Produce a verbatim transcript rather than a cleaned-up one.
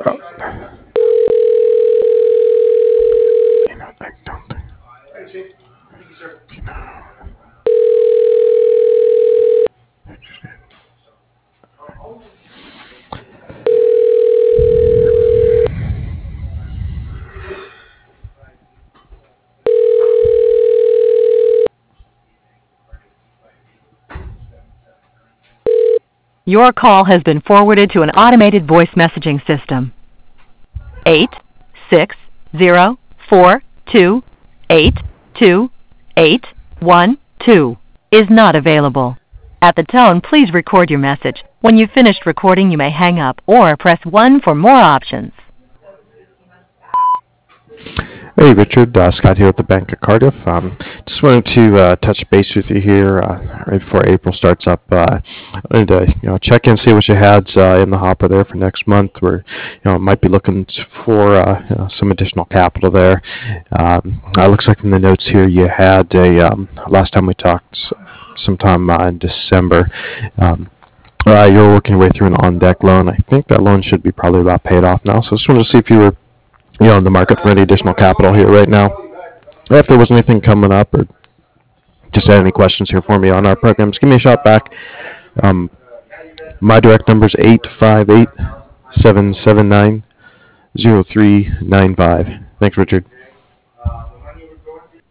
Uh, you know, I don't think. You know, Your call has been forwarded to an automated voice messaging system. Eight six zero four two eight two eight one two is not available. At the tone, please record your message. When you've finished recording, you may hang up or press one for more options. Hey, Richard. Uh, Scott here at the Bank of Cardiff. Um, just wanted to uh, touch base with you here uh, right before April starts up. Uh, I wanted to you know check in, see what you had uh, in the hopper there for next month. Where you know might be looking for uh, you know, some additional capital there. Um, it looks like from the notes here you had a um, last time we talked sometime uh, in December. Um, uh, you were working your way through an on-deck loan. I think that loan should be probably about paid off now. So I just wanted to see if you were you know, in the market for any additional capital here right now. If there was anything coming up or just had any questions here for me on our programs, give me a shout back. Um, my direct number is eight five eight, seven seven nine, zero three nine five. Thanks, Richard.